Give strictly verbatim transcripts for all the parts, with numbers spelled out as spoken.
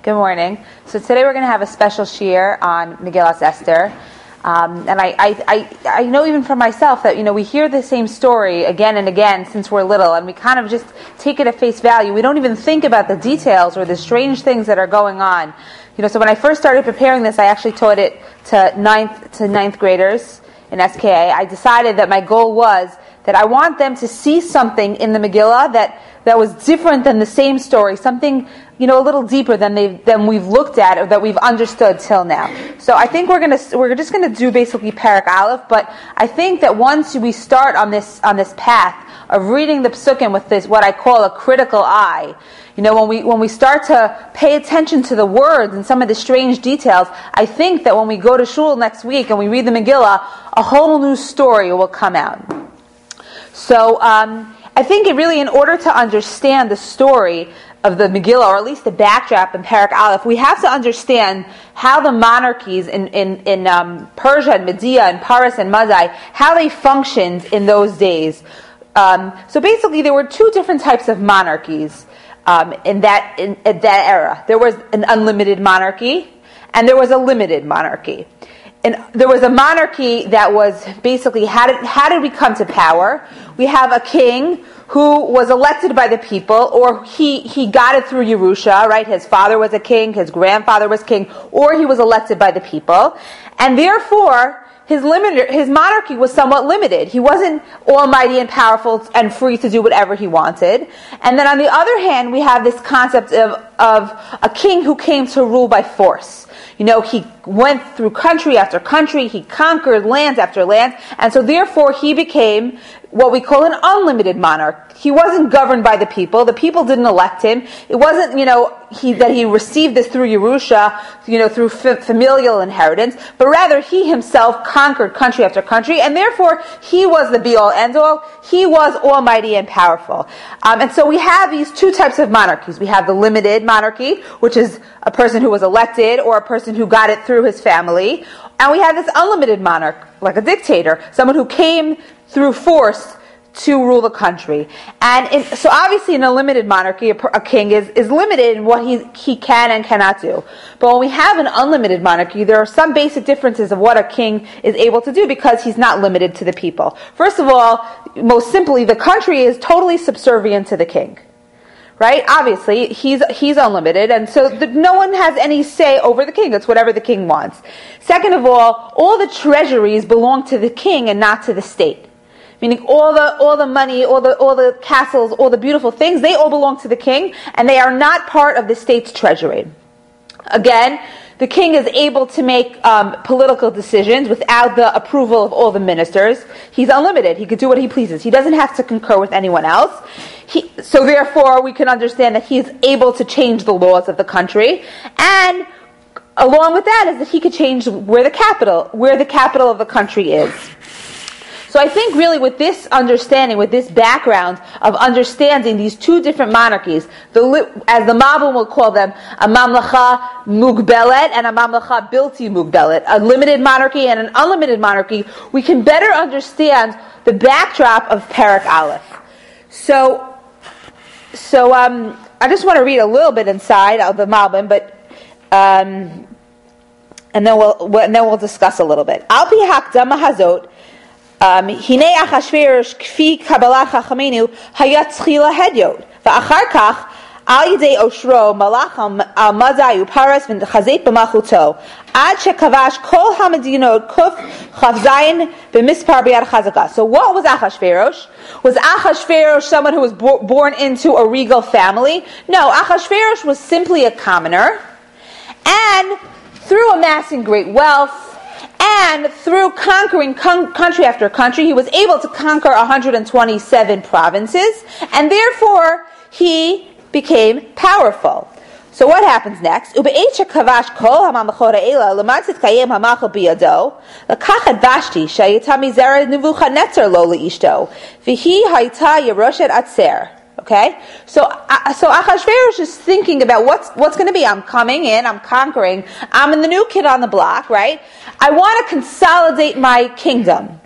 Good morning. So today we're going to have a special shiur on Megillas Esther. Um, and I, I, I, I know even for myself that, you know, we hear the same story again and again since we're little, and we kind of just take it at face value. We don't even think about the details or the strange things that are going on. You know, so when I first started preparing this, I actually taught it to ninth, to ninth graders in S K A. I decided that my goal was that I want them to see something in the Megillah that, that was different than the same story, something, you know, a little deeper than they than we've looked at or that we've understood till now. So I think we're gonna we're just gonna do basically Parak Aleph, but I think that once we start on this on this path of reading the Psukim with this what I call a critical eye, you know, when we when we start to pay attention to the words and some of the strange details, I think that when we go to shul next week and we read the Megillah, a whole new story will come out. So um, I think it really, in order to understand the story of the Megillah, or at least the backdrop in Parak Aleph, we have to understand how the monarchies in, in, in um, Persia and Media and Paras and Mazai, how they functioned in those days. Um, so basically there were two different types of monarchies um, in that in, in that era. There was an unlimited monarchy and there was a limited monarchy. And there was a monarchy that was basically, how did, how did we come to power? We have a king who was elected by the people, or he, he got it through Yerusha, right? His father was a king, his grandfather was king, or he was elected by the people. And therefore, his limit, his monarchy was somewhat limited. He wasn't almighty and powerful and free to do whatever he wanted. And then on the other hand, we have this concept of, of a king who came to rule by force. You know, he went through country after country, he conquered lands after lands, and so therefore he became what we call an unlimited monarch. He wasn't governed by the people. The people didn't elect him. It wasn't, you know, he, that he received this through Yerusha, you know, through f- familial inheritance, but rather he himself conquered country after country, and therefore he was the be-all, end-all. He was almighty and powerful. Um, and so we have these two types of monarchies. We have the limited monarchy, which is a person who was elected or a person who got it through his family. And we have this unlimited monarch, like a dictator, someone who came through force to rule the country. And in, so obviously in a limited monarchy, a, a king is, is limited in what he, he can and cannot do. But when we have an unlimited monarchy, there are some basic differences of what a king is able to do because he's not limited to the people. First of all, most simply, the country is totally subservient to the king. Right? Obviously, he's he's unlimited, and so the, no one has any say over the king. It's whatever the king wants. Second of all, all the treasuries belong to the king and not to the state. Meaning all the all the money, all the all the castles, all the beautiful things, they all belong to the king, and they are not part of the state's treasury. Again, the king is able to make um, political decisions without the approval of all the ministers. He's unlimited. He could do what he pleases. He doesn't have to concur with anyone else. He, so therefore, we can understand that he is able to change the laws of the country. And along with that is that he could change where the capital, where the capital of the country is. So I think really with this understanding, with this background of understanding these two different monarchies, the, as the Malbim will call them, a mamlacha mugbelet and a mamlacha bilti mugbelet, a limited monarchy and an unlimited monarchy, we can better understand the backdrop of Parak Aleph. So, so um, I just want to read a little bit inside of the Malbim, but um, and then we'll and then we'll discuss a little bit. Al pi hakdama hazot. הנה אחשוורוש כפי קבלת חכמינו היה תחילה הדיוט ואחר כך על ידי אושרו מלך על מזאי ופרס וחזק במלכותו עד שכבש כל המדינות קוף כ"ז במספר ביד חזקה. So what was Achashverosh? Was Achashverosh someone who was bo- born into a regal family? No, Achashverosh was simply a commoner, and through amassing great wealth and through conquering con- country after country, he was able to conquer one hundred twenty-seven provinces, and therefore he became powerful. So what happens next? Ube'echa kavash kol hamamachot ha'ela l'matzit kayem hamacha biyado l'kachat Vashti shayita mizera Nebuchadnezzar lo leishto v'hi hayta yeroshet atzer. Okay, so uh, so Achashverosh is thinking about what's what's going to be. I'm coming in, I'm conquering, I'm the new kid on the block, right? I want to consolidate my kingdom.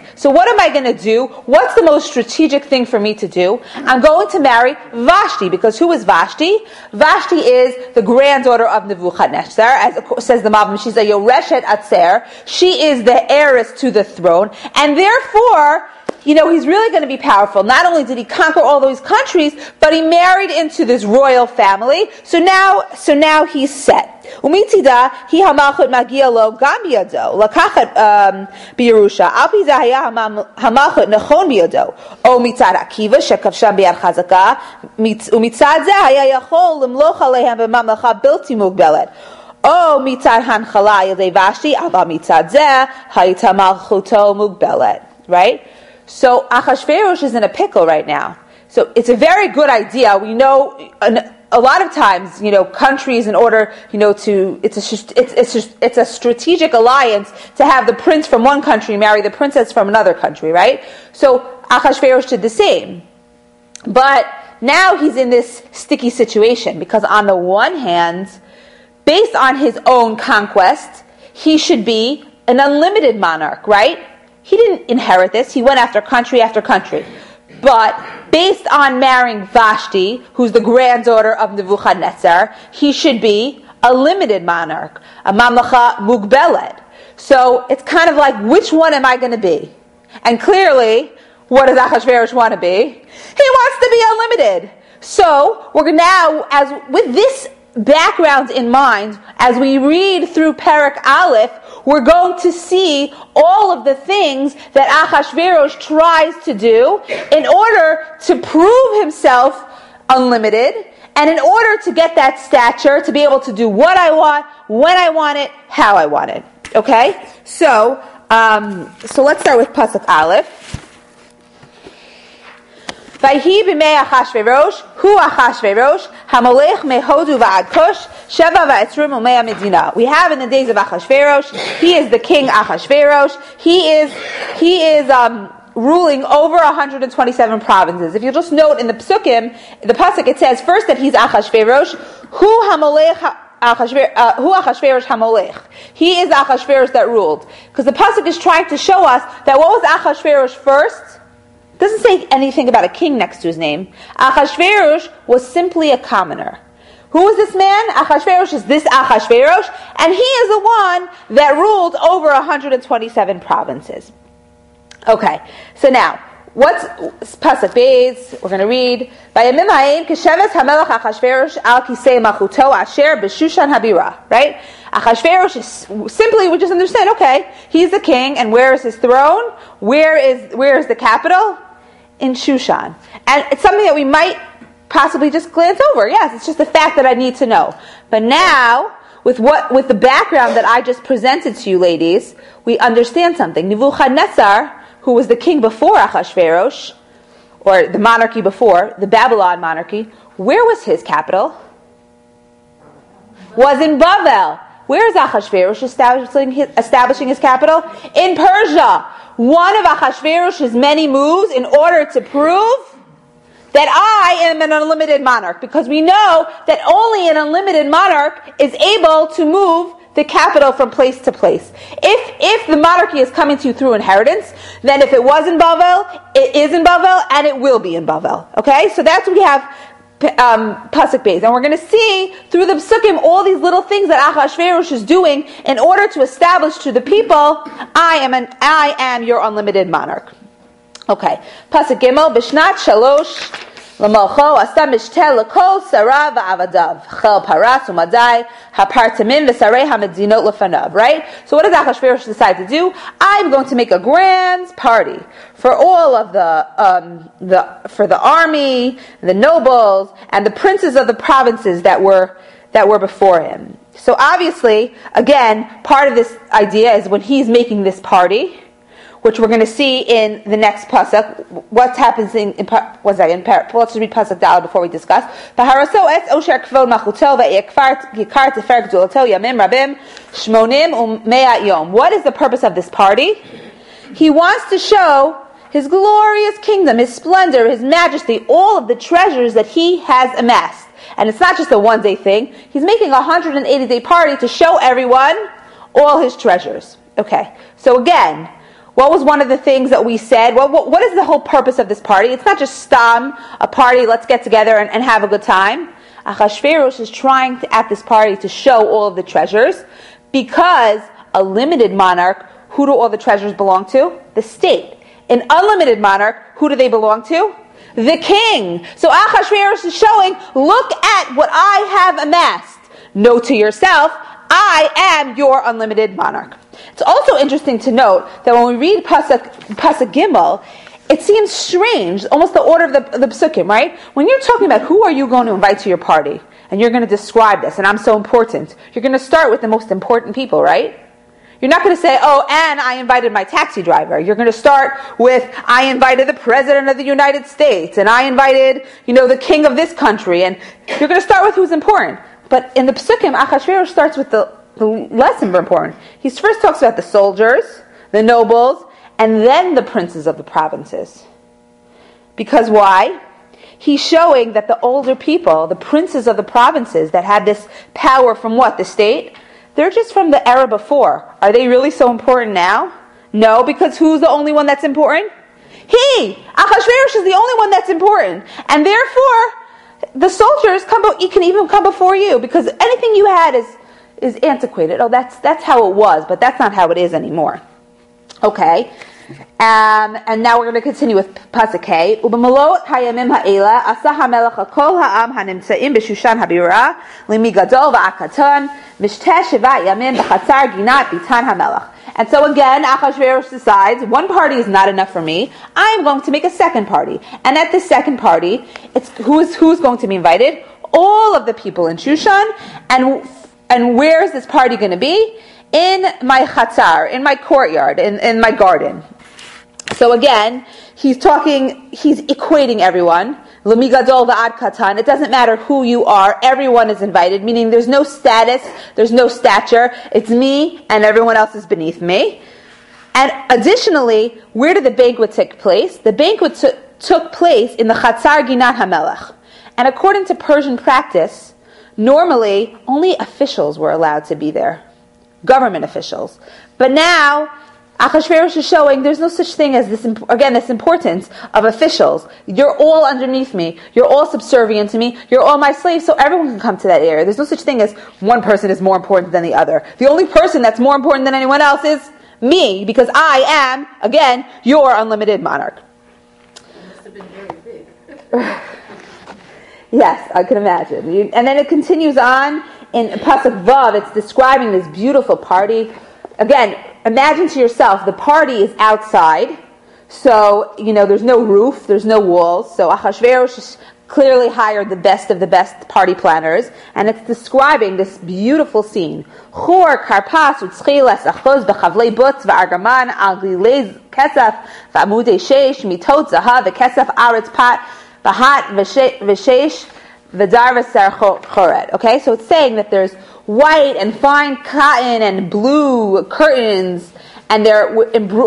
So what am I going to do? What's the most strategic thing for me to do? I'm going to marry Vashti, because who is Vashti? Vashti is the granddaughter of Nebuchadnezzar, as says the Malbim. She's a Yoreshet Atzer. She is the heiress to the throne, and therefore, you know, he's really going to be powerful. Not only did he conquer all those countries, but he married into this royal family. So now, so now he's set. Umitida hi hamalchut magia lo gam biyado lakachat biyerusha al pi zeh hamalchut nachon biyado o mitzad Akiva shekavsham biyad chazaka umitzad zeh haya yachol limloch aleihem b'mamlacha bilti mugbelet. O mitzad hanchala yadei Vashti ava mitzad zeh hayita malchuto mugbelet. Right? So Achashverosh is in a pickle right now. So it's a very good idea. We know a, a lot of times, you know, countries, in order, you know, to it's a it's it's just, it's a strategic alliance to have the prince from one country marry the princess from another country, right? So Achashverosh did the same, but now he's in this sticky situation because on the one hand, based on his own conquest, he should be an unlimited monarch, right? He didn't inherit this. He went after country after country. But based on marrying Vashti, who's the granddaughter of Nebuchadnezzar, he should be a limited monarch, a mamlacha mugbelet. So it's kind of like, which one am I going to be? And clearly, what does Achashverosh want to be? He wants to be unlimited. So we're now, as with this background in mind, as we read through Perek Aleph, we're going to see all of the things that Achashverosh tries to do in order to prove himself unlimited, and in order to get that stature, to be able to do what I want, when I want it, how I want it. Okay? So, um, so let's start with Pasuk Aleph. Vayhi b'mei Achashverosh, hu Achashverosh, hamalech mehodu va'ad kush, sheva va'etzrim u'mei medina. We have in the days of Achashverosh, he is the king Achashverosh, he is, he is, um, ruling over one hundred twenty-seven provinces. If you'll just note in the Psukim, the Pasuk, it says first that he's Achashverosh, hu hamalech Achashver, uh, hu Achashverosh hamolech. He is Achashverosh that ruled. Because the Pasuk is trying to show us that what was Achashverosh first? It doesn't say anything about a king next to his name. Achashverosh was simply a commoner. Who is this man? Achashverosh is this Achashverosh, and he is the one that ruled over one hundred twenty-seven provinces. Okay, so now, what's Pasuk Beis? We're going to read. Vayamim ha'ein kesheves hamelach Achashverosh al kisei machuto asher b'Shushan habira. Right? Achashverosh is simply, we just understand, okay, he's the king, and where is his throne? Where is where is the capital? In Shushan. And it's something that we might possibly just glance over. Yes, it's just a fact that I need to know. But now, with what with the background that I just presented to you, ladies, we understand something. Nebuchadnezzar, who was the king before Achashverosh, or the monarchy before, the Babylon monarchy, where was his capital? Was in Bavel. Where is Achashverosh establishing his, establishing his capital? In Persia. One of Achashverosh's many moves in order to prove that I am an unlimited monarch, because we know that only an unlimited monarch is able to move the capital from place to place. If if the monarchy is coming to you through inheritance, then if it was in Bavel, it is in Bavel, and it will be in Bavel. Okay, so that's what we have. Um, Pasuk Beis, and we're going to see through the Psukim all these little things that Achashverosh is doing in order to establish to the people, I am an I am your unlimited monarch. Okay, Pasuk Gimel, Bishnat Shalosh Lamalcho Asa Mishtel Lakol Sarah va'avadav Chel Paras Umadai Hapartamin V'Sarei Hamedinot Lefanav. Right. So what does Achashverosh decide to do? I'm going to make a grand party for all of the um, the for the army, the nobles, and the princes of the provinces that were that were before him. So obviously, again, part of this idea is when he's making this party, which we're going to see in the next pasuk. What happens in, in what's that? In let's just read pasuk Dal before we discuss. What is the purpose of this party? He wants to show his glorious kingdom, his splendor, his majesty, all of the treasures that he has amassed. And it's not just a one-day thing. He's making a one hundred eighty day party to show everyone all his treasures. Okay, so again, what was one of the things that we said? Well, what, what is the whole purpose of this party? It's not just stam, a party, let's get together and, and have a good time. Achashverosh is trying to, at this party to show all of the treasures, because a limited monarch, who do all the treasures belong to? The state. An unlimited monarch, who do they belong to? The king. So Achashverosh is showing, look at what I have amassed. Note to yourself, I am your unlimited monarch. It's also interesting to note that when we read Pasuk, Pasuk Gimel, it seems strange, almost the order of the, the Psukim, right? When you're talking about who are you going to invite to your party, and you're going to describe this, and I'm so important, you're going to start with the most important people, right? You're not going to say, oh, and I invited my taxi driver. You're going to start with, I invited the president of the United States, and I invited, you know, the king of this country, and you're going to start with who's important. But in the Psukim, Achashverosh starts with the, the less important. He first talks about the soldiers, the nobles, and then the princes of the provinces. Because why? He's showing that the older people, the princes of the provinces that had this power from what? The state? They're just from the era before. Are they really so important now? No, because who's the only one that's important? He! Achashverosh is the only one that's important. And therefore, the soldiers come, be- can even come before you, because anything you had is, is antiquated. Oh, that's, that's how it was, but that's not how it is anymore. Okay. Um, and now we're going to continue with Pasuk K. U'b'malot hayamim ha'ela asa ha'melech ha'kol ha'am ha'nimtza'im b'shushan ha'bira limi gadol va'akatan mishteh shivat yamim b'chatzar ginat bitan ha'melech. And so again, Achashverosh decides, one party is not enough for me. I am going to make a second party. And at this second party, it's who's who's going to be invited? All of the people in Shushan. And and where is this party going to be? In my chatzar, in my courtyard, in, in my garden. So again, he's talking, he's equating everyone. L'mi gadol va'ad katan. It doesn't matter who you are, everyone is invited, meaning there's no status, there's no stature. It's me and everyone else is beneath me. And additionally, where did the banquet take place? The banquet t- took place in the Chatzar Ginat HaMelech. And according to Persian practice, normally only officials were allowed to be there. Government officials. But now, Achashverosh is showing there's no such thing as this, again, this importance of officials. You're all underneath me. You're all subservient to me. You're all my slaves, so everyone can come to that area. There's no such thing as one person is more important than the other. The only person that's more important than anyone else is me, because I am, again, your unlimited monarch. It must have been very big. Yes, I can imagine. You, and then it continues on in Pasuk Vav. It's describing this beautiful party. Again, imagine to yourself, the party is outside, so, you know, there's no roof, there's no walls, so Achashverosh clearly hired the best of the best party planners, and it's describing this beautiful scene. Chor, karpas, utzchilas, achos, bechavlei butz, v'argaman, al glilei kesef, v'amudei sheish, mitot zahav, v'kesef aretz pat, v'hat, v'sheish, v'dar v'ser choret. Okay, so it's saying that there's white and fine cotton and blue curtains, and they're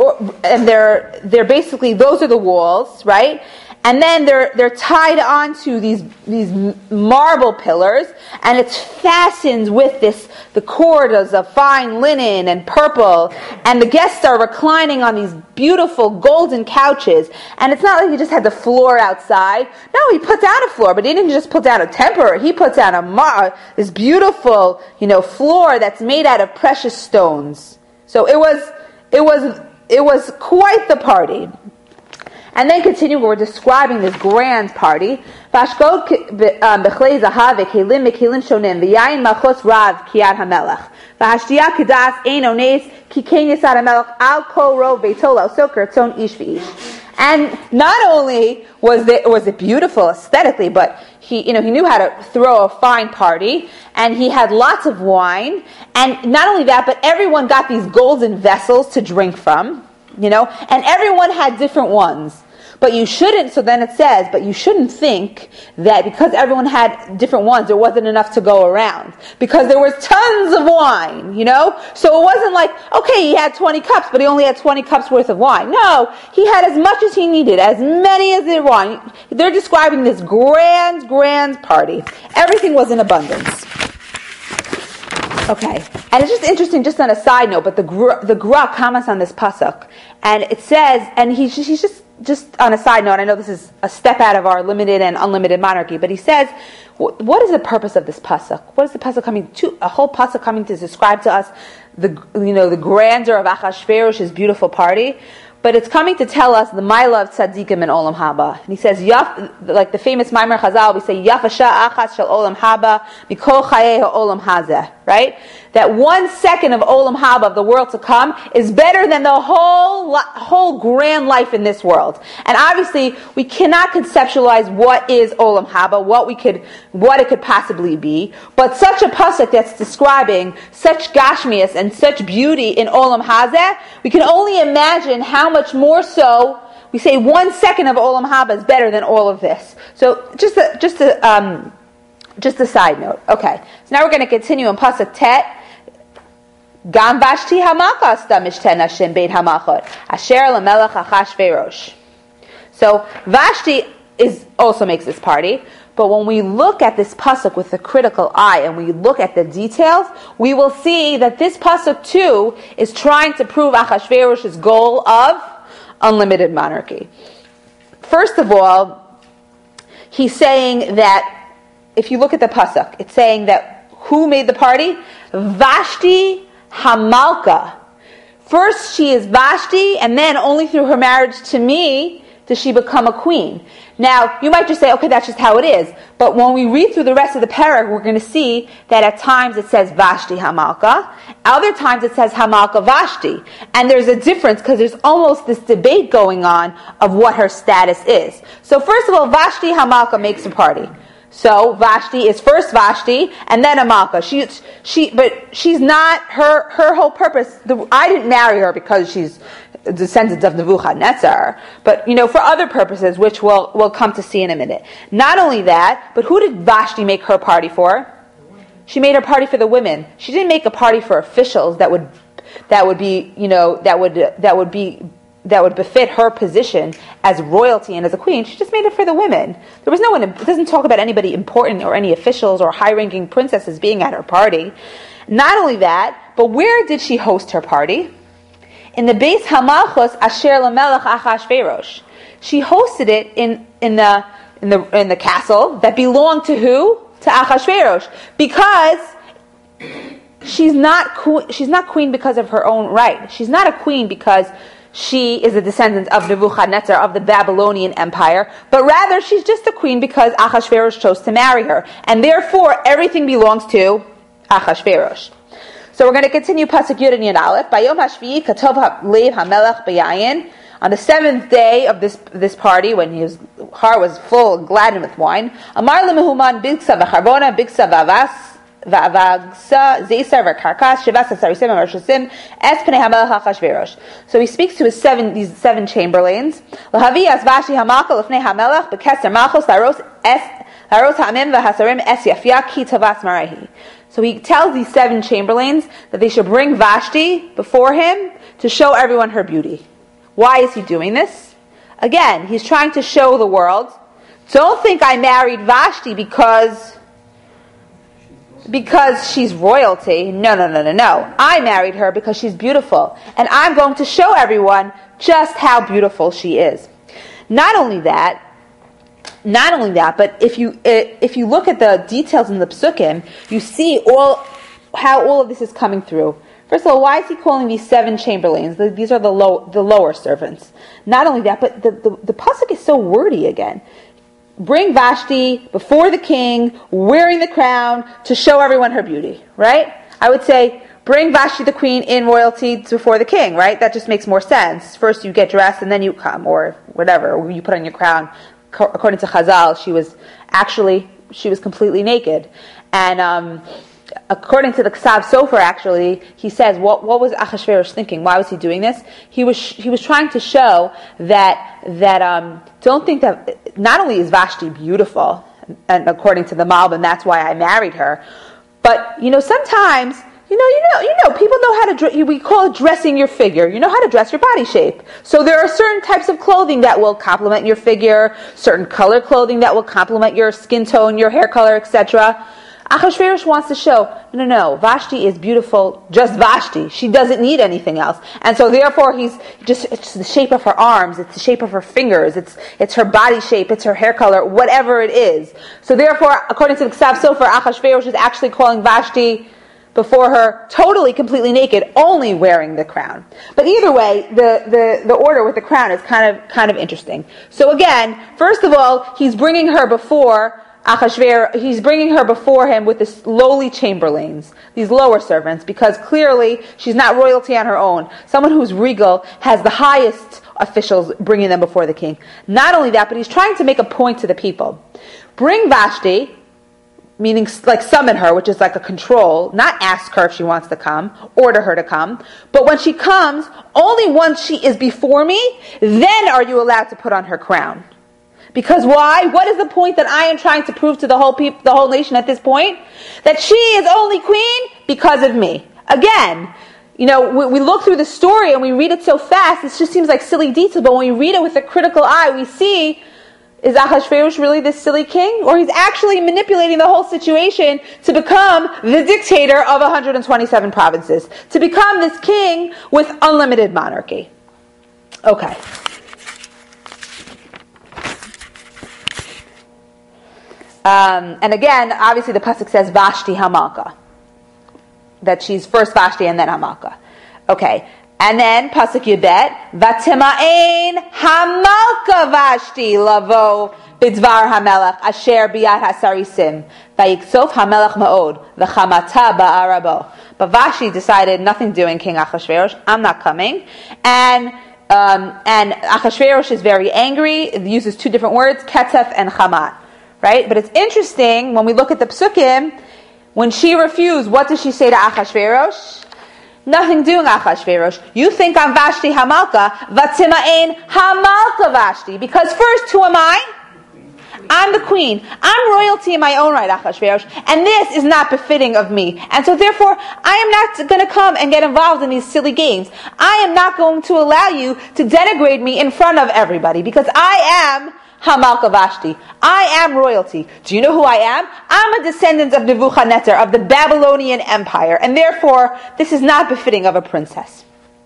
and they're they're basically, those are the walls, right? And then they're they're tied onto these these marble pillars, and it's fastened with this the cords of fine linen and purple, and the guests are reclining on these beautiful golden couches. And it's not like he just had the floor outside. No, he put down a floor, but he didn't just put down a temporary. He put down a mar- this beautiful, you know, floor that's made out of precious stones. So it was it was it was quite the party. And then continue, we're describing this grand party. Vashkod bechlei zahav v'kelim v'kelim shonim v'yayin malchus rav kiyad hamelech v'hashtiya kedas ein ones ki ken yisad hamelech al kol rov beitol al soker tzon ish v'ish. And not only was it was it beautiful aesthetically, but he, you know, he knew how to throw a fine party, and he had lots of wine, and not only that, but everyone got these golden vessels to drink from, you know, and everyone had different ones. But you shouldn't, so then it says, but you shouldn't think that because everyone had different ones, there wasn't enough to go around. Because there was tons of wine, you know? So it wasn't like, okay, he had twenty cups, but he only had twenty cups worth of wine. No, he had as much as he needed, as many as they wanted. They're describing this grand, grand party. Everything was in abundance. Okay. And it's just interesting, just on a side note, but the Gra, the Gra comments on this pasuk, and it says, and he's just, he's just, just on a side note, I know this is a step out of our limited and unlimited monarchy, but he says, what is the purpose of this pasuk? What is the pasuk coming to? A whole pasuk coming to describe to us the, you know, the grandeur of Achashverosh's beautiful party. But it's coming to tell us the Maila of Tzaddikim in Olam Haba. And he says, Yaf, like the famous Maimer Chazal, we say, Yafasha Achas Shel Olam Haba, Mikol Chayei HaOlam Hazeh, right? That one second of Olam Haba, of the world to come, is better than the whole whole grand life in this world. And obviously, we cannot conceptualize what is Olam Haba, what we could, what it could possibly be. But such a pasuk that's describing such gashmias and such beauty in Olam Hazeh, we can only imagine how much more so. We say one second of Olam Haba is better than all of this. So just a, just a, um, just a side note. Okay, so now we're going to continue in pasuk Tet. Gam Vashti Hamaka asta mishten Hashem beit Hamachot asher lemelech Achashverosh. So Vashti is also makes this party, but when we look at this pasuk with a critical eye and we look at the details, we will see that this pasuk too is trying to prove Achashverosh's goal of unlimited monarchy. First of all, he's saying that if you look at the pasuk, it's saying that who made the party? Vashti Hamalka. First she is Vashti, and then only through her marriage to me does she become a queen. Now, you might just say, okay, that's just how it is. But when we read through the rest of the parak, we're going to see that at times it says Vashti Hamalka. Other times it says Hamalka Vashti. And there's a difference because there's almost this debate going on of what her status is. So first of all, Vashti Hamalka makes a party. So Vashti is first Vashti and then Hamalka. She, she, but she's not her. Her whole purpose. The, I didn't marry her because she's a descendant of Nebuchadnezzar, but you know, for other purposes, which we'll we'll come to see in a minute. Not only that, but who did Vashti make her party for? She made her party for the women. She didn't make a party for officials that would that would be you know that would that would be. that would befit her position as royalty and as a queen. She just made it for the women. There was no one, it doesn't talk about anybody important or any officials or high-ranking princesses being at her party. Not only that, but where did she host her party? In the Beis Hamalchus Asher Lamelech Achashverosh. She hosted it in, in the in the in the castle that belonged to who? To Achashverosh. Because she's not she's not queen because of her own right. She's not a queen because she is a descendant of Nebuchadnezzar, of the Babylonian Empire, but rather she's just a queen because Achashverosh chose to marry her. And therefore, everything belongs to Achashverosh. So we're going to continue Pasuk Yud and Yud Aleph. Bayom Hashvi'i Katov Lev HaMelech B'Yayin. On the seventh day of this this party, when his heart was full and gladdened with wine, Amar Lemehuman Bigsa V'Charvona Bigsa V'Avas V'Avagsa Zeisar V'Karkas Shivas Asarisim Amashusim Es Pnei HaMelech Achashverosh. So he speaks to his seven these seven chamberlains. Lahavi as Vashti Hamalka L'Fnei HaMelech B'Keser Malchus Laros Es Laros Ha'amim V'Hasarim Es Yafia Ki Tavas Marahi. So he tells these seven chamberlains that they should bring Vashti before him to show everyone her beauty. Why is he doing this? Again, he's trying to show the world, don't think I married Vashti because because she's royalty. No, no, no, no, no. I married her because she's beautiful. And I'm going to show everyone just how beautiful she is. Not only that, not only that, but if you if you look at the details in the psukim, you see all how all of this is coming through. First of all, why is he calling these seven chamberlains? These are the low, the lower servants. Not only that, but the, the, the pasuk is so wordy again. Bring Vashti before the king, wearing the crown, to show everyone her beauty, right? I would say, bring Vashti the queen in royalty before the king, right? That just makes more sense. First you get dressed and then you come, or whatever, or you put on your crown. According to Chazal, she was actually, she was completely naked. And, um, according to the Ksav Sofer, actually, he says, what, what was Achashverosh thinking? Why was he doing this? He was he was trying to show that that um, don't think that not only is Vashti beautiful, and according to the Malbim, that's why I married her, but you know sometimes you know you know you know people know how to we call it dressing your figure. You know how to dress your body shape. So there are certain types of clothing that will complement your figure, certain color clothing that will complement your skin tone, your hair color, et cetera. Achashverosh wants to show, no, no, no, Vashti is beautiful, just Vashti. She doesn't need anything else. And so therefore he's just, it's the shape of her arms, it's the shape of her fingers, it's it's her body shape, it's her hair color, whatever it is. So therefore, according to the Ksav Sofer, Achashverosh is actually calling Vashti before her totally, completely naked, only wearing the crown. But either way, the, the, the order with the crown is kind of kind of interesting. So again, first of all, he's bringing her before Achashverosh, he's bringing her before him with this lowly chamberlains, these lower servants, because clearly she's not royalty on her own. Someone who's regal has the highest officials bringing them before the king. Not only that, but he's trying to make a point to the people. Bring Vashti, meaning like summon her, which is like a control, not ask her if she wants to come, order her to come. But when she comes, only once she is before me, then are you allowed to put on her crown. Because why? What is the point that I am trying to prove to the whole people, the whole nation at this point? That she is only queen because of me. Again, you know, we, we look through the story and we read it so fast, it just seems like silly detail, but when we read it with a critical eye, we see, is Ahasuerus really this silly king? Or he's actually manipulating the whole situation to become the dictator of one hundred twenty-seven provinces. To become this king with unlimited monarchy. Okay. Um, and again, obviously the pasuk says Vashti Hamalka. That she's first Vashti and then Hamalka. Okay. And then pasuk Yudbet, Vatima'ein Hamalka Vashti lavo bidvar Hamelach asher biyad hasarisim vayiksof Hamelach ma'od v'chamata ba'arabo. But Vashti decided, nothing doing, King Achashverosh, I'm not coming. And um, and Achashverosh is very angry. It uses two different words, ketef and chamat. Right? But it's interesting, when we look at the psukim, when she refused, what does she say to Achashverosh? Nothing doing, Achashverosh. You think I'm Vashti Hamalka, Vatima'ein Hamalka Vashti. Because first, who am I? I'm the queen. I'm royalty in my own right, Achashverosh. And this is not befitting of me. And so therefore, I am not going to come and get involved in these silly games. I am not going to allow you to denigrate me in front of everybody. Because I am Hamalka Vashti. I am royalty. Do you know who I am? I'm a descendant of Nebuchadnezzar, of the Babylonian Empire, and therefore, this is not befitting of a princess.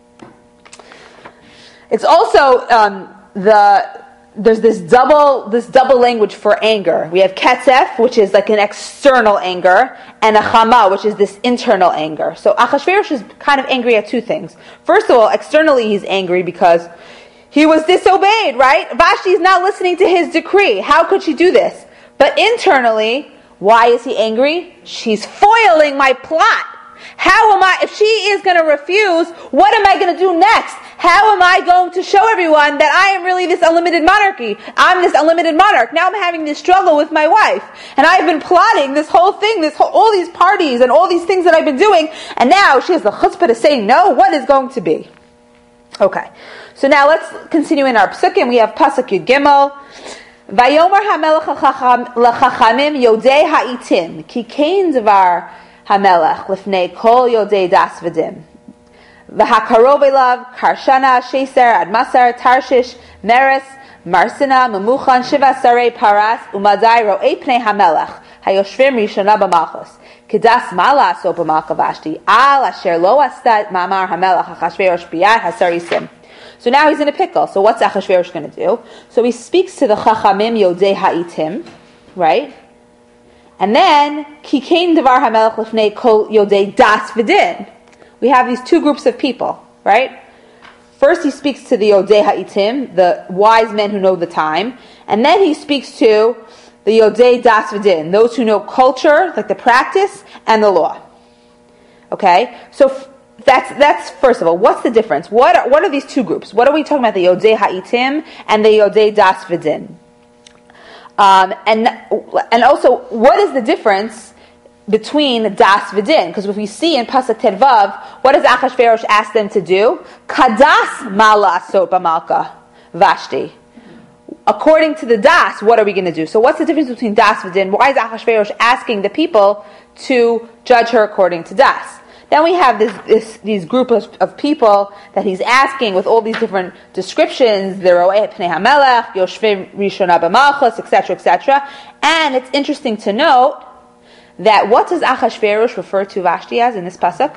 It's also um, the there's this double this double language for anger. We have ketzef, which is like an external anger, and a chama, which is this internal anger. So Achashverosh is kind of angry at two things. First of all, externally he's angry because he was disobeyed, right? Vashti is not listening to his decree. How could she do this? But internally, why is he angry? She's foiling my plot. How am I, if she is going to refuse, what am I going to do next? How am I going to show everyone that I am really this unlimited monarchy? I'm this unlimited monarch. Now I'm having this struggle with my wife. And I've been plotting this whole thing, this whole, all these parties and all these things that I've been doing. And now she has the chutzpah to say no. What is going to be? Okay. So now let's continue in our psukim. We have pasuk Yud Gimel. Vayomer hamelech lachachamim yodei ha'itim ki kein dvar hamelech lifnei kol yodei das v'dim. V'hakarov elav karshana sheser admasar tarshish meres marsina memuchan shiva sarei paras umadai ro'ei pnei hamelech hayoshvim rishona b'malchus kedas mala so b'malka Vashti al asher lo astat mamar hamelech Achashverosh biyad hasarisim. So now he's in a pickle. So what's Achashverosh going to do? So he speaks to the Chachamim Yodei Ha'itim, right? And then, Ki Kein Devar HaMelech Lifnei Kol Yodei Das V'Din. We have these two groups of people, right? First he speaks to the Yodei Ha'itim, the wise men who know the time. And then he speaks to the Yodei Das V'Din, those who know culture, like the practice, and the law. Okay? So That's that's first of all. What's the difference? What are, what are these two groups? What are we talking about? The Yodei Ha'itim and the Yodei Das V'Din. Um, and and also, what is the difference between Das V'Din? Because if we see in Pasuk Tedvav, what does Achashverosh ask them to do? Kadas Mala Asot B'Malka Vashti. According to the Das, what are we going to do? So what's the difference between Das V'Din? Why is Achashverosh asking the people to judge her according to Das? Then we have this, this these group of, of people that he's asking with all these different descriptions, the Ro'eh Pnei HaMelech, Yoshvim Rishona B'Malchus, et cetera, et cetera. And it's interesting to note that what does Achashverosh refer to Vashti as in this pasuk?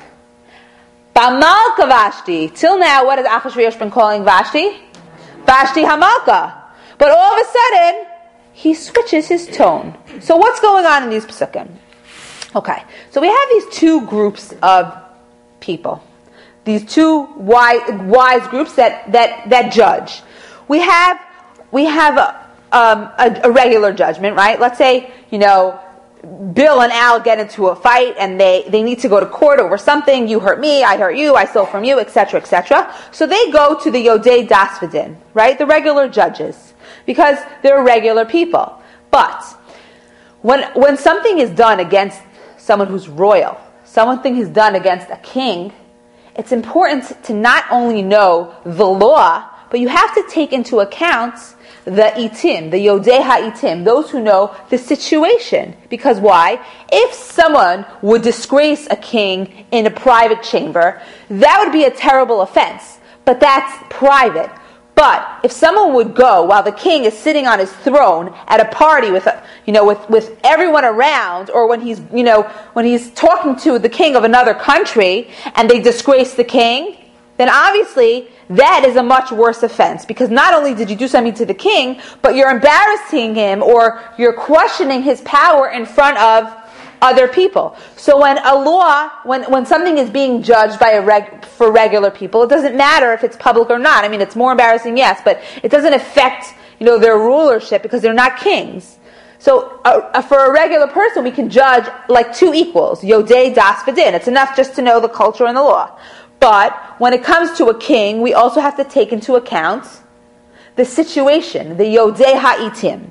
Bamalka Vashti. Till now, what has Achashverosh been calling Vashti? Vashti Hamalka. But all of a sudden, he switches his tone. So what's going on in these pasukim? Okay, so we have these two groups of people. These two wise, wise groups that, that, that judge. We have we have a, um, a, a regular judgment, right? Let's say, you know, Bill and Al get into a fight and they, they need to go to court over something. You hurt me, I hurt you, I stole from you, et cetera, et cetera. So they go to the Yodei Das Vidin, right? The regular judges, because they're regular people. But when when something is done against someone who's royal, something is done against a king, it's important to not only know the law, but you have to take into account the itim, the yodei ha'itim, those who know the situation. Because why? If someone would disgrace a king in a private chamber, that would be a terrible offense. But that's private. But if someone would go while the king is sitting on his throne at a party with, you know, with, with everyone around, or when he's, you know, when he's talking to the king of another country and they disgrace the king, then obviously that is a much worse offense, because not only did you do something to the king, but you're embarrassing him or you're questioning his power in front of other people. So when a law, when, when something is being judged by a reg, for regular people, it doesn't matter if it's public or not. I mean, it's more embarrassing, yes, but it doesn't affect, you know, their rulership because they're not kings. So uh, uh, for a regular person, we can judge like two equals, Yodei Das Vidin. It's enough just to know the culture and the law. But when it comes to a king, we also have to take into account the situation, the Yodei Ha'itim.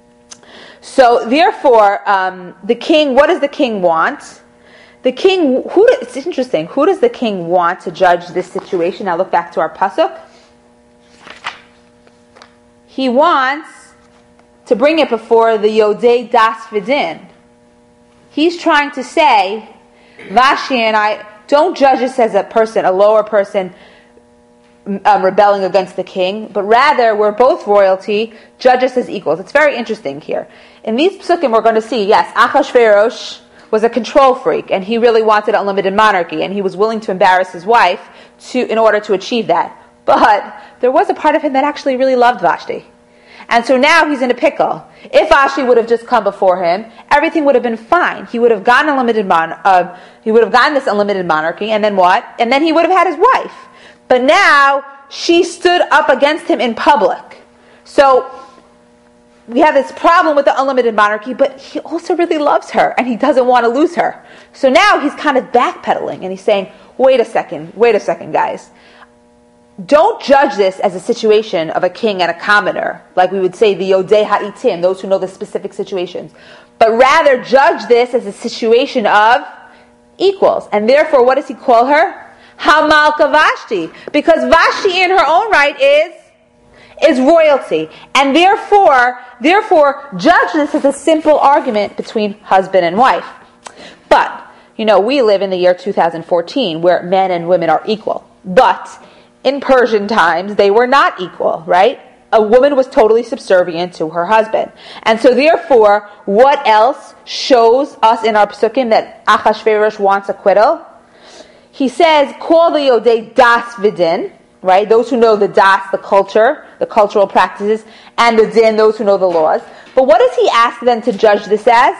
So therefore, um, the king, what does the king want? The king, who? It's interesting. Who does the king want to judge this situation? Now look back to our pasuk. He wants to bring it before the Yodei Das Vidin. He's trying to say, Vashti and I, don't judge us as a person, a lower person, um, rebelling against the king, but rather we're both royalty, judge us as equals. It's very interesting here. In these psukim we're going to see, yes, Achashverosh was a control freak, and he really wanted unlimited monarchy, and he was willing to embarrass his wife to in order to achieve that. But there was a part of him that actually really loved Vashti. And so now he's in a pickle. If Vashti would have just come before him, everything would have been fine. He would have gotten unlimited mon- uh, he would have gotten this unlimited monarchy, and then what? And then he would have had his wife. But now she stood up against him in public. So we have this problem with the unlimited monarchy, but he also really loves her, and he doesn't want to lose her. So now he's kind of backpedaling, and he's saying, wait a second, wait a second, guys. Don't judge this as a situation of a king and a commoner, like we would say the Yodei Ha'itim, those who know the specific situations. But rather judge this as a situation of equals. And therefore, what does he call her? Hamalka Vashti. Because Vashti in her own right is, is royalty. And therefore, therefore, judge this as a simple argument between husband and wife. But, you know, we live in the year two thousand fourteen where men and women are equal. But in Persian times, they were not equal, right? A woman was totally subservient to her husband. And so therefore, what else shows us in our psukim that Achashverosh wants acquittal? He says, call the Yodei Das Vidin, right? Those who know the Das, the culture, the cultural practices, and the Din, those who know the laws. But what does he ask them to judge this as?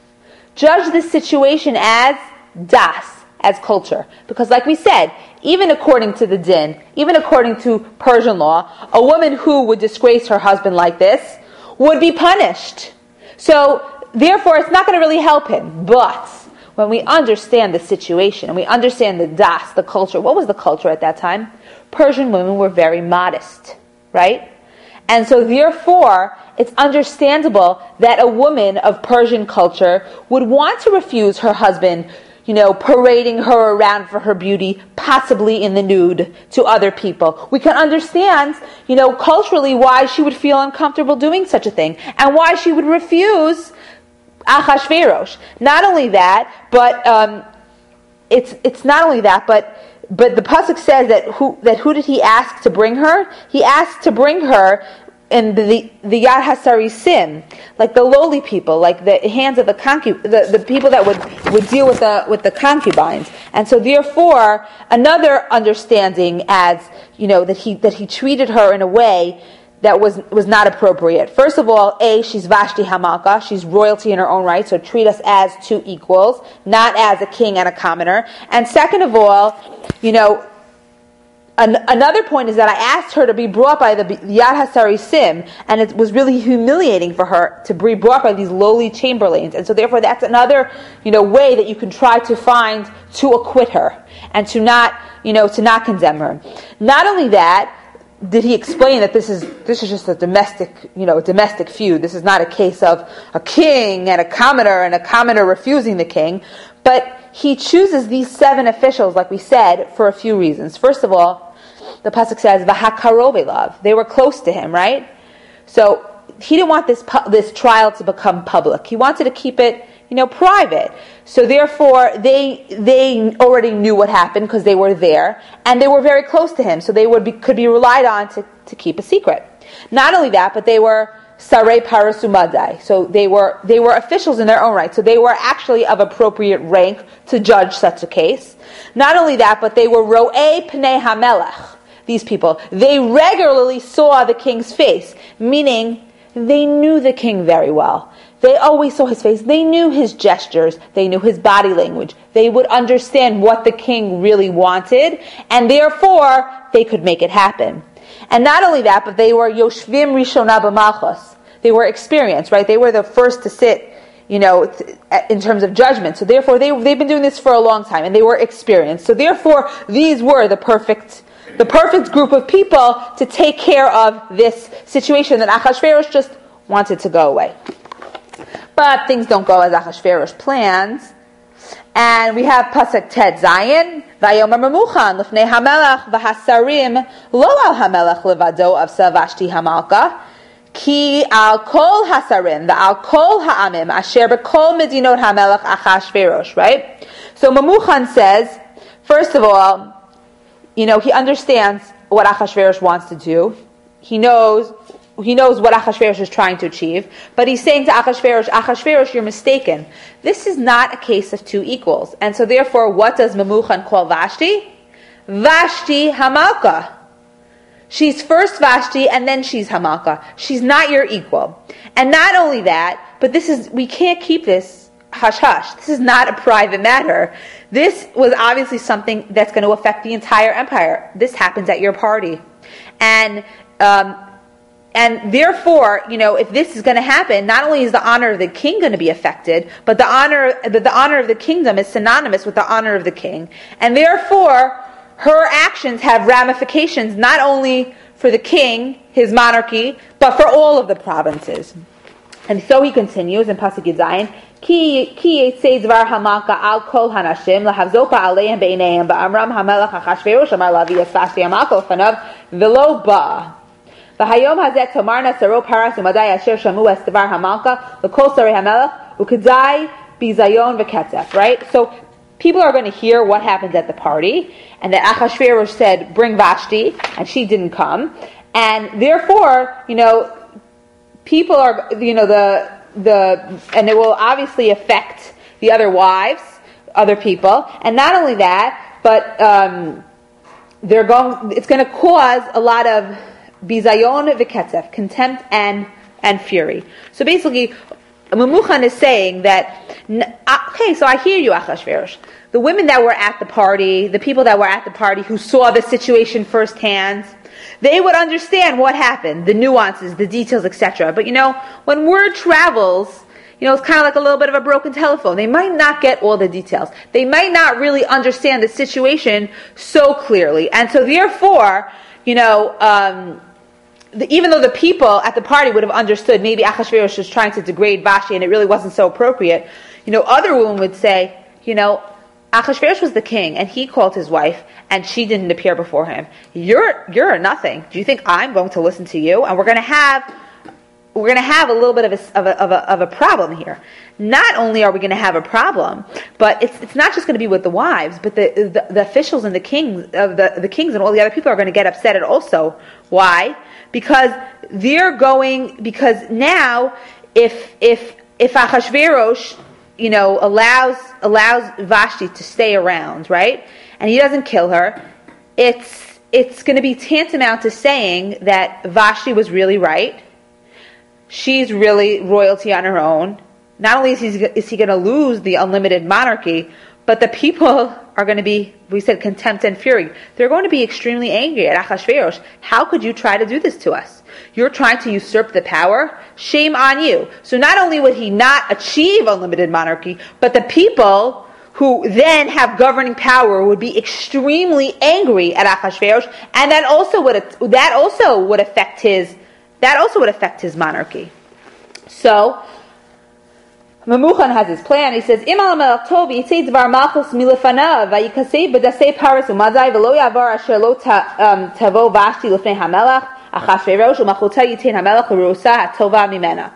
Judge this situation as Das, as culture. Because like we said, even according to the Din, even according to Persian law, a woman who would disgrace her husband like this would be punished. So, therefore, it's not going to really help him. But when we understand the situation, and we understand the das, the culture, what was the culture at that time? Persian women were very modest, right? And so, therefore, it's understandable that a woman of Persian culture would want to refuse her husband, you know, parading her around for her beauty, possibly in the nude, to other people. We can understand, you know, culturally why she would feel uncomfortable doing such a thing, and why she would refuse Achashverosh. Not only that, but um, it's it's not only that, but but the pasuk says that who that who did he ask to bring her? He asked to bring her and the the Yad HaSarisim, like the lowly people, like the hands of the concu- the, the people that would, would deal with the with the concubines. And so therefore another understanding as, you know, that he that he treated her in a way that was was not appropriate. First of all, A, she's Vashti Hamalka, she's royalty in her own right, so treat us as two equals, not as a king and a commoner. And second of all, you know, an, another point is that I asked her to be brought by the Yad HaSarisim, and it was really humiliating for her to be brought by these lowly chamberlains. And so therefore that's another, you know, way that you can try to find to acquit her and to not, you know, to not condemn her. Not only that, did he explain that this is this is just a domestic, you know, domestic feud. This is not a case of a king and a commoner and a commoner refusing the king. But he chooses these seven officials, like we said, for a few reasons. First of all, the pasuk says, "V'hakarov elav." They were close to him, right? So he didn't want this pu- this trial to become public. He wanted to keep it, you know, private. So therefore, they they already knew what happened because they were there, and they were very close to him. So they would be, could be relied on to, to keep a secret. Not only that, but they were Sarei Parasumadai. So they were they were officials in their own right. So they were actually of appropriate rank to judge such a case. Not only that, but they were Ro'ei Pnei HaMelech. These people, they regularly saw the king's face, meaning they knew the king very well. They always saw his face. They knew his gestures. They knew his body language. They would understand what the king really wanted, and therefore they could make it happen. And not only that, but they were Yoshvim Rishona b'Malchus. They were experienced, right? They were the first to sit, you know, in terms of judgment. So therefore, they they've been doing this for a long time, and they were experienced. So therefore, these were the perfect. The perfect group of people to take care of this situation that Achashverosh just wanted to go away. But things don't go as Achashverosh plans. And we have Pasuk Tet Zayin, Vayomer Memuchan, Lefnei HaMelech, V'hasarim, Lo al HaMelech levado avsa Vashti Hamalka, Ki al kol hasarim, V'al kol ha'amim, Asher b'kol medinot HaMelech Achashverosh, right? So Memuchan says, first of all, you know, he understands what Achashverosh wants to do. He knows he knows what Achashverosh is trying to achieve. But he's saying to Achashverosh, Achashverosh, you're mistaken. This is not a case of two equals. And so therefore, what does Memuchan call Vashti? Vashti Hamalka. She's first Vashti and then she's Hamalka. She's not your equal. And not only that, but this is, we can't keep this hush hush. This is not a private matter. This was obviously something that's going to affect the entire empire. This happens at your party. And um, and therefore, you know, if this is going to happen, not only is the honor of the king going to be affected, but the honor the, the honor of the kingdom is synonymous with the honor of the king. And therefore, her actions have ramifications not only for the king, his monarchy, but for all of the provinces. And so he continues in Pasuk Zayin, Ki ki yitzei dvar hamalka al kol hanashim lahavzoka aleihem beineihem ba'amram hamelach Achashverosh amar lavi Vashti hamalka lefanav v'lo ba. V'hayom hazeh tomarna saro paras umadai asher shamu es dvar hamalka l'kol sarei hamelach u'kedai bizayon v'ketzef. Right? So people are going to hear what happens at the party, and that Achashverosh said, bring Vashti, and she didn't come. And therefore, you know, people are, you know, the the and it will obviously affect the other wives, other people, and not only that, but um, they're going. It's going to cause a lot of bizayon v'ketzef, contempt and and fury. So basically, Memuchan is saying that, okay, so I hear you, Achashverosh. The women that were at the party, the people that were at the party who saw the situation firsthand, they would understand what happened, the nuances, the details, et cetera. But you know, when word travels, you know, it's kind of like a little bit of a broken telephone. They might not get all the details. They might not really understand the situation so clearly. And so therefore, you know, um, the, even though the people at the party would have understood maybe Achashverosh was trying to degrade Vashti and it really wasn't so appropriate, you know, other women would say, you know, Achashverosh was the king, and he called his wife, and she didn't appear before him. You're you're nothing. Do you think I'm going to listen to you? And we're going to have we're going to have a little bit of a, of a, of a, of a problem here. Not only are we going to have a problem, but it's it's not just going to be with the wives, but the the, the officials and the kings of the, the kings and all the other people are going to get upset at also. Why? Because they're going because now if if if Achashverosh, you know, allows allows Vashti to stay around, right? And he doesn't kill her, it's it's going to be tantamount to saying that Vashti was really right. She's really royalty on her own. Not only is he, is he going to lose the unlimited monarchy, but the people are going to be, we said, contempt and fury. They're going to be extremely angry at Achashverosh. How could you try to do this to us? You're trying to usurp the power? Shame on you. So not only would he not achieve unlimited monarchy, but the people who then have governing power would be extremely angry at Achashverosh, and that also would that also would affect his that also would affect his monarchy. So Memuchan has his plan. He says, "Im al melech tov yitzei dvar malchus milefanav vayikasei b'dasei paras u'madzai v'lo yavar asher lo tavo Vashti lefnei hamelach Achashverosh u'machota yitain hamelach u'rusa hatova mimena."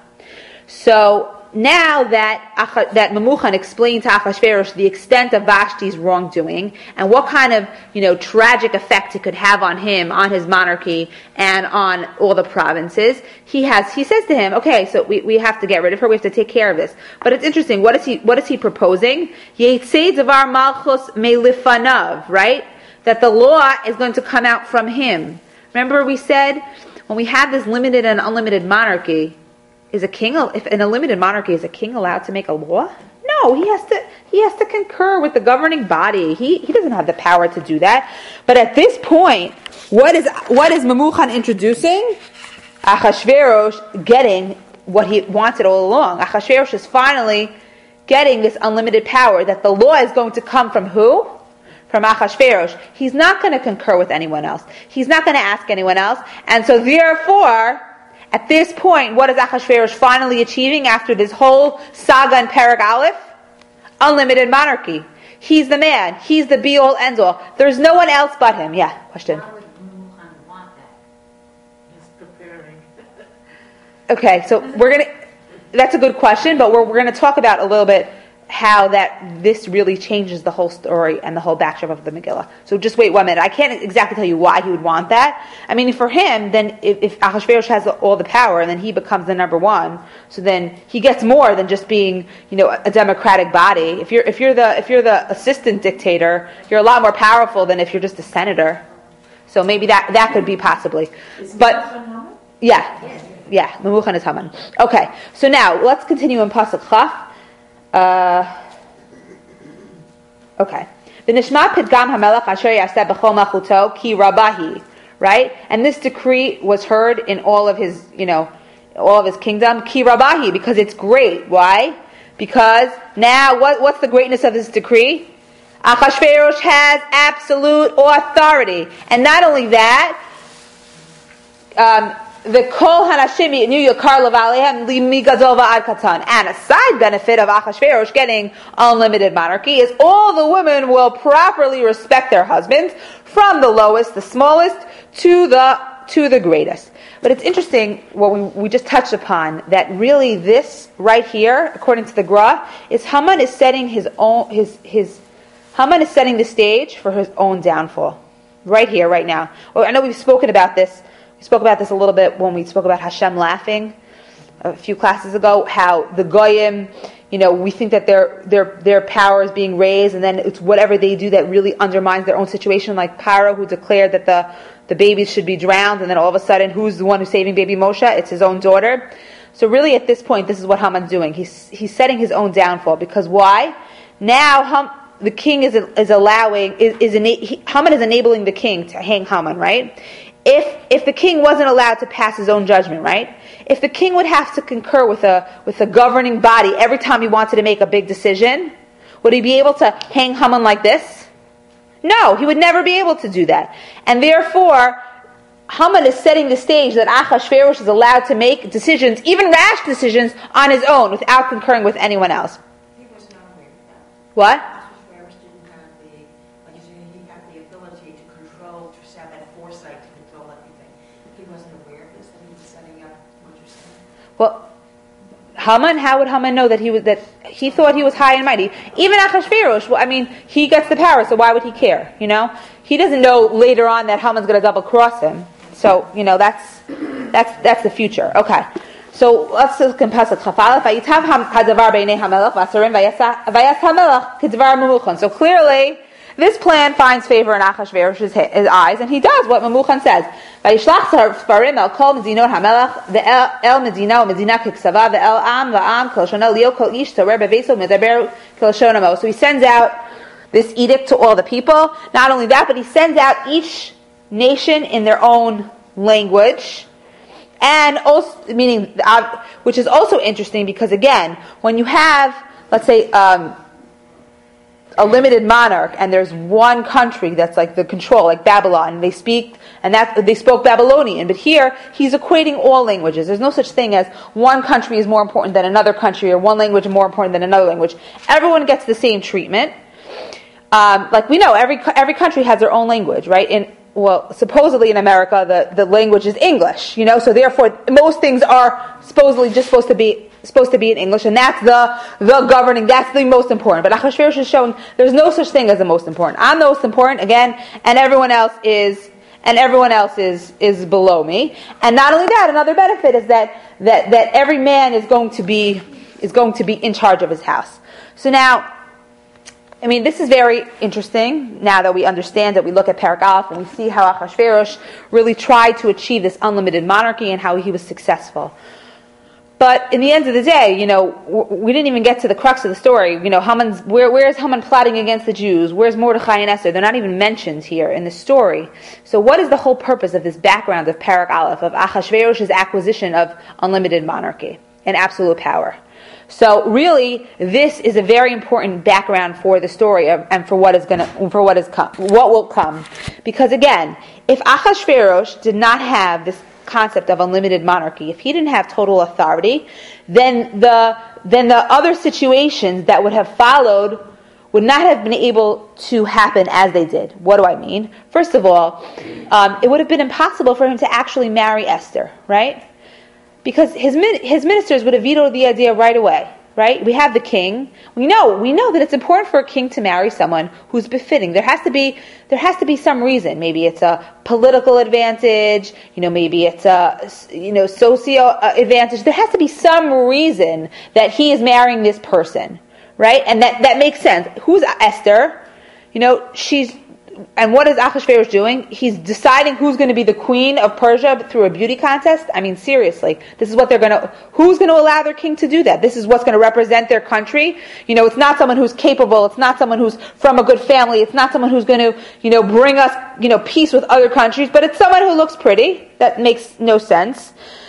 So now that that Memuchan explained to Achashverosh the extent of Vashti's wrongdoing and what kind of, you know, tragic effect it could have on him, on his monarchy, and on all the provinces, he has he says to him, okay, so we, we have to get rid of her, we have to take care of this. But it's interesting, what is he what is he proposing? Yetzei davar malchus melifanav, right? That the law is going to come out from him. Remember we said when we have this limited and unlimited monarchy, is a king, if in a limited monarchy, is a king allowed to make a law? No, he has to he has to concur with the governing body. He he doesn't have the power to do that. But at this point, what is what is Memuchan introducing? Achashverosh getting what he wanted all along. Achashverosh is finally getting this unlimited power, that the law is going to come from who? From Achashverosh. He's not going to concur with anyone else. He's not going to ask anyone else. And so therefore, at this point, what is Achashverosh finally achieving after this whole saga in Perek Aleph? Unlimited monarchy. He's the man. He's the be-all, end-all. There's no one else but him. Yeah, question? How would Memuchan want that? He's preparing. Okay, so we're going to... That's a good question, but we're, we're going to talk about a little bit how that this really changes the whole story and the whole backdrop of the Megillah. So just wait one minute. I can't exactly tell you why he would want that. I mean, for him, then if, if Achashverosh has all the power and then he becomes the number one, so then he gets more than just being, you know, a democratic body. If you're if you're the if you're the assistant dictator, you're a lot more powerful than if you're just a senator. So maybe that that could be possibly. But yeah, yeah, Memuchan is Haman. Okay, so now let's continue in Pasuk Chaf. Uh, okay. V'nishma pidgam hamelach asher yaseh b'chol malchuto ki rabahi. Right? And this decree was heard in all of his, you know, all of his kingdom. Ki rabahi, because it's great. Why? Because now, what, what's the greatness of this decree? Achashverosh has absolute authority. And not only that, um, the kol hanashim yitnu yakar levalehem migazol va'ad katan. And a side benefit of Achashverosh getting unlimited monarchy is all the women will properly respect their husbands, from the lowest, the smallest, to the to the greatest. But it's interesting what we, we just touched upon, that really this right here, according to the Gra, is Haman is setting his own his his Haman is setting the stage for his own downfall. Right here, right now. Well, I know we've spoken about this. We spoke about this a little bit when we spoke about Hashem laughing a few classes ago, how the Goyim, you know, we think that their their their power is being raised, and then it's whatever they do that really undermines their own situation, like Paro, who declared that the, the babies should be drowned, and then all of a sudden, who's the one who's saving baby Moshe? It's his own daughter. So really at this point, this is what Haman's doing. He's he's setting his own downfall, because why? Now Ham, the king is is allowing, is, is ena- he, Haman is enabling the king to hang Haman, right? If if the king wasn't allowed to pass his own judgment, right? If the king would have to concur with a with a governing body every time he wanted to make a big decision, would he be able to hang Haman like this? No, he would never be able to do that. And therefore, Haman is setting the stage that Achashverosh is allowed to make decisions, even rash decisions, on his own, without concurring with anyone else. He was not aware of that. What? Ahasuerus didn't have the, like you said, he had the ability to control, to have that foresight to control everything. He wasn't aware of this, that he was setting up what you're saying. Well, Haman, how would Haman know that he was that he thought he was high and mighty? Even Achashverosh, well, I mean, he gets the power, so why would he care? You know, he doesn't know later on that Haman's going to double cross him. So you know, that's that's that's the future. Okay, so let's look in Pasuk Chafalef. Vayitav hadavar beinei hamelach v'asarim vayas hamelach kedvar memuchan. So clearly, this plan finds favor in Achashverosh's his eyes, and he does what Memuchan says. Vayishlach sparim el kol medinot hamelach ve'el medina u'medina kiksava ve'el am va'am kol shona leo kol ish torer beveso medaber kol shonamo. So he sends out this edict to all the people. Not only that, but he sends out each nation in their own language, and also meaning, uh, which is also interesting because again, when you have, let's say, um, a limited monarch, and there's one country that's like the control, like Babylon, and they speak, and that they spoke Babylonian. But here, he's equating all languages. There's no such thing as one country is more important than another country, or one language is more important than another language. Everyone gets the same treatment. Um, like we know, every every country has their own language, right? In well, supposedly in America, the, the language is English, you know. So therefore, most things are supposedly just supposed to be. supposed to be in English, and that's the the governing, that's the most important. But Achashverosh is showing there's no such thing as the most important. I'm the most important, again, and everyone else is and everyone else is is below me. And not only that, another benefit is that that, that every man is going to be is going to be in charge of his house. So now, I mean, this is very interesting now that we understand that we look at Perek Aleph and we see how Achashverosh really tried to achieve this unlimited monarchy and how he was successful. But in the end of the day, you know, we didn't even get to the crux of the story. You know, Haman's, where, where is Haman plotting against the Jews? Where's Mordechai and Esther? They're not even mentioned here in the story. So what is the whole purpose of this background of Perek Aleph, of Achashverosh's acquisition of unlimited monarchy and absolute power? So really, this is a very important background for the story of, and for what is going to, for what is come, what will come. Because again, if Achashverosh did not have this concept of unlimited monarchy, if he didn't have total authority, then the then the other situations that would have followed would not have been able to happen as they did. What do I mean? First of all, um, it would have been impossible for him to actually marry Esther, right? Because his his ministers would have vetoed the idea right away, right? We have the king. We know we know that it's important for a king to marry someone who's befitting. There has to be there has to be some reason. Maybe it's a political advantage. You know, maybe it's a you know socio advantage. There has to be some reason that he is marrying this person, right? And that that makes sense. Who's Esther? You know, she's. And what is Achashverosh doing? He's deciding who's going to be the queen of Persia through a beauty contest. I mean, seriously, this is what they're going to. Who's going to allow their king to do that? This is what's going to represent their country. You know, it's not someone who's capable. It's not someone who's from a good family. It's not someone who's going to, you know, bring us, you know, peace with other countries. But it's someone who looks pretty. That makes no sense.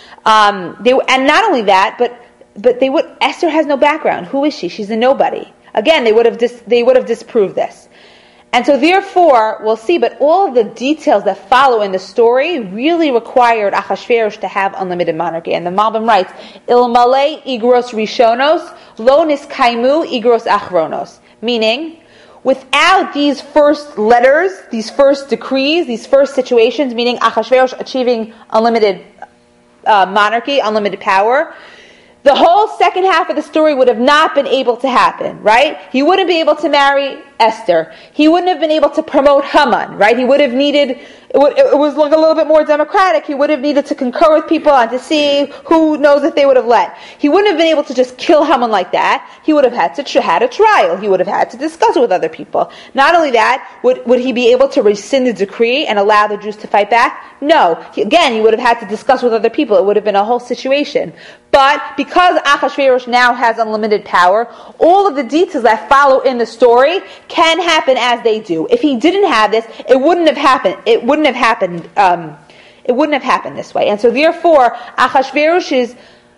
Um, they and not only that, but but they would. Esther has no background. Who is she? She's a nobody. Again, they would have dis, they would have disproved this. And so therefore, we'll see, but all of the details that follow in the story really required Achashverosh to have unlimited monarchy. And the Malbim writes, Ilmale igros rishonos, lo niskaimu igros achronos. Meaning, without these first letters, these first decrees, these first situations, meaning Achashverosh achieving unlimited uh, monarchy, unlimited power, the whole second half of the story would have not been able to happen, right? He wouldn't be able to marry Esther. He wouldn't have been able to promote Haman, right? He would have needed, it, would, it was like a little bit more democratic. He would have needed to concur with people and to see who knows if they would have let. He wouldn't have been able to just kill Haman like that. He would have had to tr- had a trial. He would have had to discuss it with other people. Not only that, would, would he be able to rescind the decree and allow the Jews to fight back? No. He, again, he would have had to discuss with other people. It would have been a whole situation. But because Achashverosh now has unlimited power, all of the details that follow in the story can happen as they do. If he didn't have this, it wouldn't have happened. It wouldn't have happened. Um, it wouldn't have happened this way. And so, therefore, Achashverosh's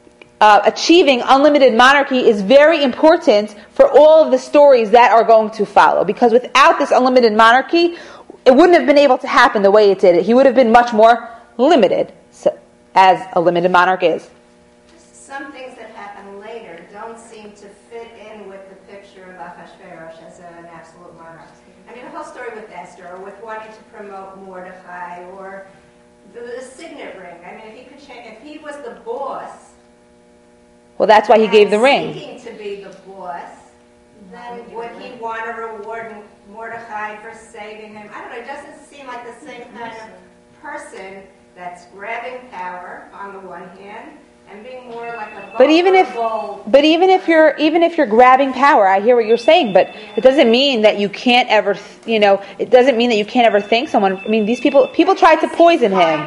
uh, achieving unlimited monarchy is very important for all of the stories that are going to follow. Because without this unlimited monarchy, it wouldn't have been able to happen the way it did. He would have been much more limited, so, as a limited monarch is. Some things that happen later don't seem to fit in with the picture of Achashverosh as an absolute monarch. I mean, the whole story with Esther, or with wanting to promote Mordechai, or the, the signet ring. I mean, if he could change, if he was the boss Well, that's why he gave the ring. Seeking to be the boss, then would he want to reward Mordechai for saving him? I don't know. It doesn't seem like the same kind of person that's grabbing power on the one hand and being more like a. But even if, but even if you're, even if you're grabbing power, I hear what you're saying. But it doesn't mean that you can't ever, you know, it doesn't mean that you can't ever thank someone. I mean, these people, people tried to poison him.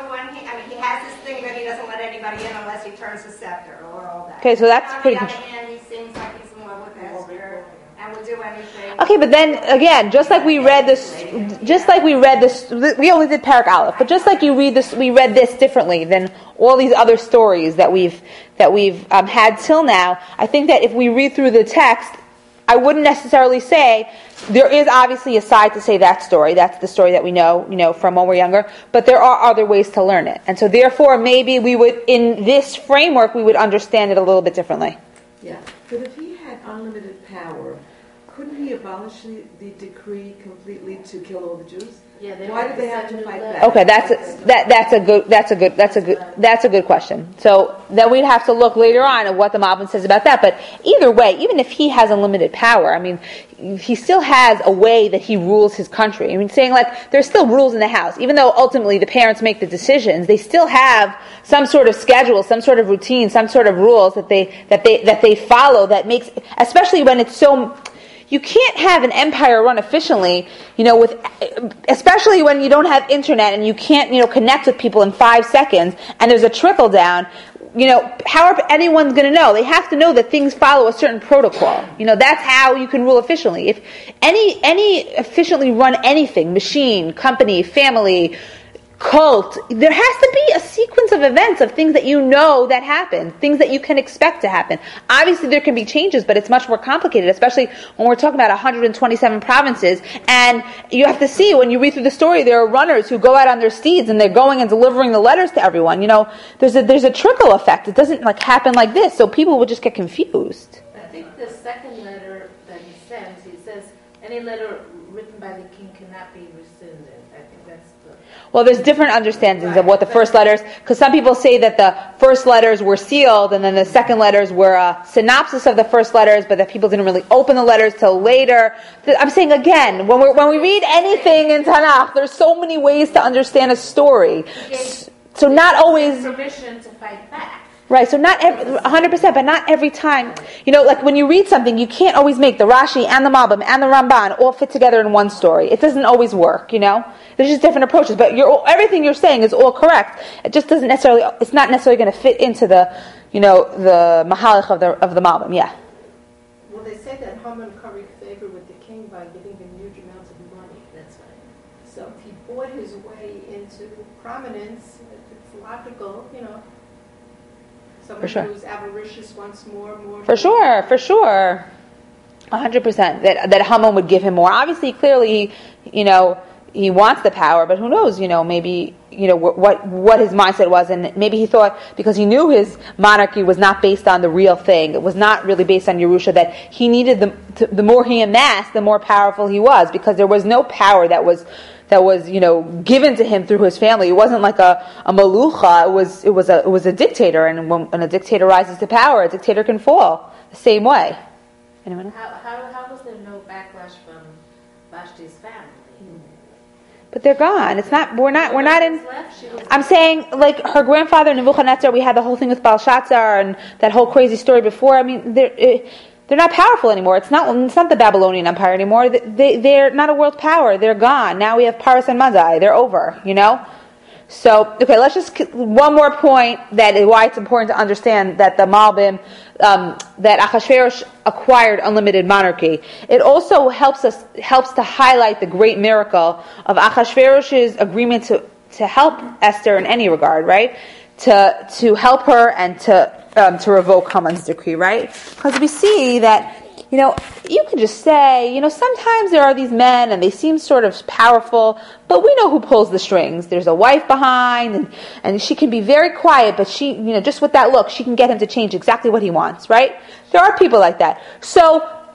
Has this thing that he doesn't let anybody in unless he turns the scepter or all that. Okay, so that's on pretty. On the other hand, he seems like he's in love with Esther and would do anything. Okay, but then again, just like we read this, just like we read this, we only did Parak Aleph, but just like you read this, we read this differently than all these other stories that we've that we've um, had till now. I think that if we read through the text, I wouldn't necessarily say there is obviously a side to say that story. That's the story that we know, you know, from when we're younger. But there are other ways to learn it, and so therefore, maybe we would, in this framework, we would understand it a little bit differently. Yeah, but if he had unlimited power, couldn't he abolish the, the decree completely to kill all the Jews? Yeah, they Why have did they to have send to new fight letters. back? Okay, that's a, that that's a good that's a good that's a good that's a good question. So then we'd have to look later on at what the Malbim says about that. But either way, even if he has unlimited power, I mean, he still has a way that he rules his country. I mean, saying like there's still rules in the house, even though ultimately the parents make the decisions. They still have some sort of schedule, some sort of routine, some sort of rules that they that they that they follow. That makes, especially when it's so. You can't have an empire run efficiently, you know, with, especially when you don't have internet and you can't, you know, connect with people in five seconds and there's a trickle down. You know, how are anyone's going to know? They have to know that things follow a certain protocol. You know, that's how you can rule efficiently. If any any efficiently run anything, machine, company, family, cult, there has to be a sequence of events of things that you know that happen, things that you can expect to happen. Obviously there can be changes, but it's much more complicated, especially when we're talking about one hundred twenty-seven provinces, and you have to see, when you read through the story, there are runners who go out on their steeds and they're going and delivering the letters to everyone. You know, there's a there's a trickle effect. It doesn't like happen like this, so people would just get confused. I think the second letter that he sends, he says, any letter written by the king cannot be rescinded. I think that's the... Well, there's different understandings of what the first letters, because some people say that the first letters were sealed and then the second letters were a synopsis of the first letters, but that people didn't really open the letters till later. I'm saying again, when we when we read anything in Tanakh, there's so many ways to understand a story. So not always permission to fight back. Right, so not every, one hundred percent, but not every time. You know, like when you read something, you can't always make the Rashi and the Malbim and the Ramban all fit together in one story. It doesn't always work, you know? There's just different approaches, but you're, everything you're saying is all correct. It just doesn't necessarily, it's not necessarily going to fit into the, you know, the Mahalach of the of the Malbim, yeah. Well, they say that Haman curried favor with the king by giving him huge amounts of money. That's right. So if he bought his way into prominence, it's logical, you know. Someone For sure. who's avaricious wants more, more. For sure, for sure. one hundred percent. That that Haman would give him more. Obviously, clearly, you know, he wants the power, but who knows, you know, maybe, you know, what what his mindset was, and maybe he thought, because he knew his monarchy was not based on the real thing, it was not really based on Yerusha, that he needed the, to, the more he amassed, the more powerful he was, because there was no power that was that was, you know, given to him through his family. It wasn't like a, a malucha. It was it was a it was a dictator, and when, when a dictator rises to power, a dictator can fall the same way. Anyone else? How, how, how was there no backlash from Vashti's family? But they're gone. It's not. We're not. We're not in. Left, she was I'm saying, like her grandfather Nebuchadnezzar. We had the whole thing with Belshazzar and that whole crazy story before. I mean, they're they're not powerful anymore. It's not. It's not the Babylonian Empire anymore. They they're not a world power. They're gone. Now we have Paras and Madai. They're over. You know. So okay, let's just one more point that is why it's important to understand that the Malbim, um, that Achashverosh acquired unlimited monarchy. It also helps us helps to highlight the great miracle of Achashverosh's agreement to to help Esther in any regard, right? To to help her and to um, to revoke Haman's decree, right? Because we see that, you know, you can just say, you know, sometimes there are these men and they seem sort of powerful, but we know who pulls the strings. There's a wife behind, and, and she can be very quiet, but she, you know, just with that look, she can get him to change exactly what he wants, right? There are people like that. So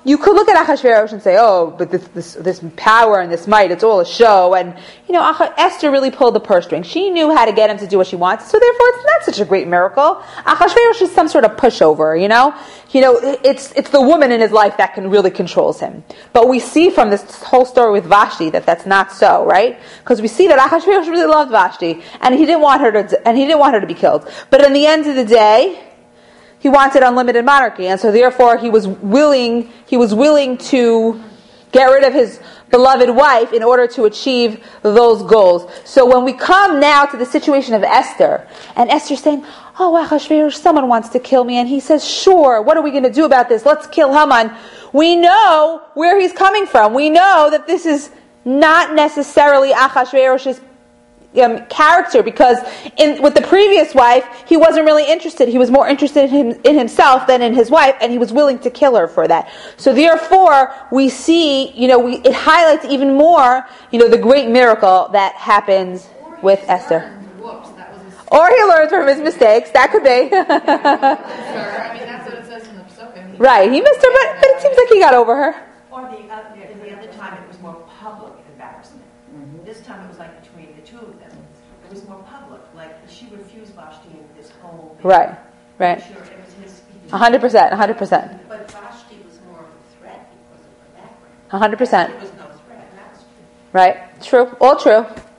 you could look at Achashverosh and say, oh, but this, this this power and this might, it's all a show. And, you know, Esther really pulled the purse string. She knew how to get him to do what she wants, so therefore it's not such a great miracle. Achashverosh is some sort of pushover, you know? You know, it's it's the woman in his life that can really controls him. But we see from this whole story with Vashti that that's not so, right? Because we see that Achashverosh really loved Vashti, and he didn't want her to, and he didn't want her to be killed. But in the end of the day, he wanted unlimited monarchy, and so therefore he was willing he was willing to get rid of his beloved wife in order to achieve those goals. So when we come now to the situation of Esther, and Esther's saying, oh, Achashverosh, someone wants to kill me, and he says, sure, what are we going to do about this? Let's kill Haman. We know where he's coming from. We know that this is not necessarily Achashverosh's Um, character, because in with the previous wife he wasn't really interested. He was more interested in, him, in himself than in his wife, and he was willing to kill her for that. So therefore we see, you know, we, it highlights even more, you know, the great miracle that happens with Esther. Whoops, that was his Or he learns from his mistakes. That could be. I mean, that's what it says in the Psukim. Right, he missed her, but, but it seems like he got over her. Or the, uh, the, the other time it was more public embarrassment. Mm-hmm. This time it was like between the two of them. It was more public. Like she refused Vashti in this whole thing. Right, right. Sure, it was his. A hundred percent, a hundred percent. But Vashti was more of a threat because of her background. A hundred percent. There was no threat. That was true. Right, true, all true.